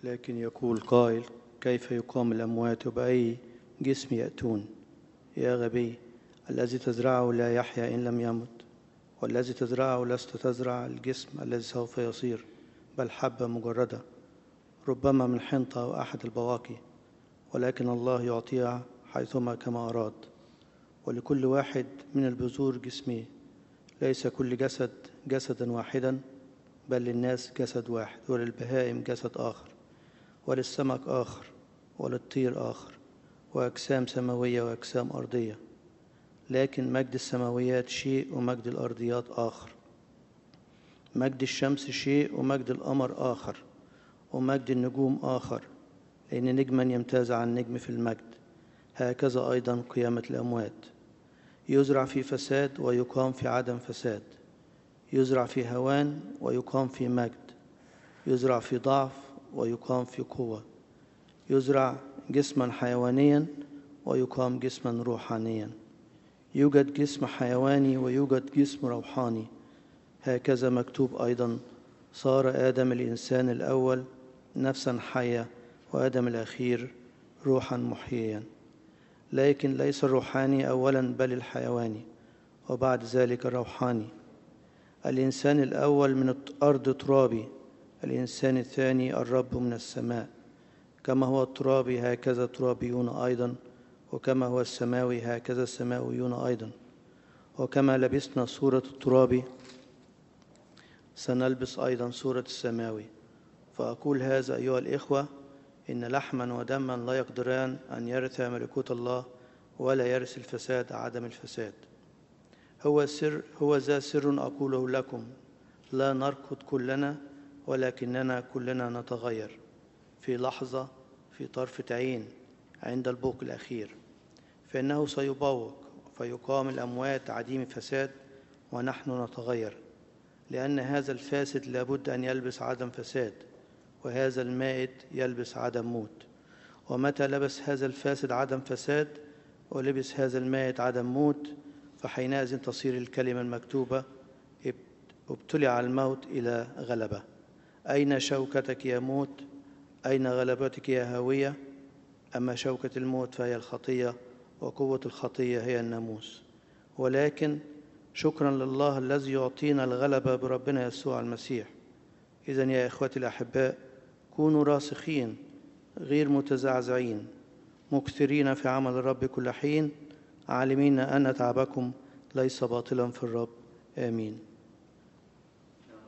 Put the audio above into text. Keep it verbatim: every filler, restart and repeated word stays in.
لكن يقول قائل: كيف يقام الأموات وبأي جسم يأتون؟ يا غبي، الذي تزرعه لا يحيا إن لم يمت، والذي تزرعه لست تزرع الجسم الذي سوف يصير، بل حبة مجردة ربما من حنطة أو أحد البواقي، ولكن الله يعطيها حيثما كما أراد. ولكل واحد من البذور جسمه، ليس كل جسد جسدا واحدا، بل للناس جسد واحد، وللبهائم جسد آخر، وللسمك آخر، وللطير آخر، وأجسام سماوية وأجسام أرضية. لكن مجد السماويات شيء ومجد الأرضيات آخر. مجد الشمس شيء ومجد القمر آخر، ومجد النجوم آخر، لأن نجما يمتاز عن نجم في المجد. هكذا أيضا قيامة الأموات، يزرع في فساد ويقام في عدم فساد، يزرع في هوان ويقام في مجد، يزرع في ضعف ويقام في قوة، يزرع جسما حيوانيا ويقام جسما روحانيا. يوجد جسم حيواني ويوجد جسم روحاني. هكذا مكتوب أيضا: صار آدم الإنسان الأول نفسا حية، وآدم الأخير روحا محييا. لكن ليس الروحاني أولا بل الحيواني، وبعد ذلك الروحاني. الإنسان الأول من الأرض ترابي، الإنسان الثاني الرب من السماء. كما هو الترابي هكذا الترابيون أيضا، وكما هو السماوي هكذا السماويون أيضا. وكما لبسنا صورة الترابي سنلبس أيضا صورة السماوي. فأقول هذا أيها الإخوة: إن لحما ودما لا يقدران أن يرثا ملكوت الله، ولا يرث الفساد عدم الفساد. هو سر هو ذا سر أقوله لكم: لا نركض كلنا، ولكننا كلنا نتغير في لحظة، في طرفة عين، عند البوق الأخير. فإنه سيبوق فيقام الأموات عديم فساد، ونحن نتغير، لأن هذا الفاسد لابد أن يلبس عدم فساد، وهذا المائت يلبس عدم موت. ومتى لبس هذا الفاسد عدم فساد ولبس هذا المائت عدم موت، فحينئذ تصير الكلمة المكتوبة: ابتلع الموت إلى غلبة. أين شوكتك يا موت؟ أين غلبتك يا هاوية؟ أما شوكة الموت فهي الخطية، وقوة الخطية هي الناموس. ولكن شكرا لله الذي يعطينا الغلبة بربنا يسوع المسيح. إذن يا إخوتي الأحباء، كونوا راسخين غير متزعزعين، مكثرين في عمل الرب كل حين، عالمين أن تعبكم ليس باطلا في الرب. آمين.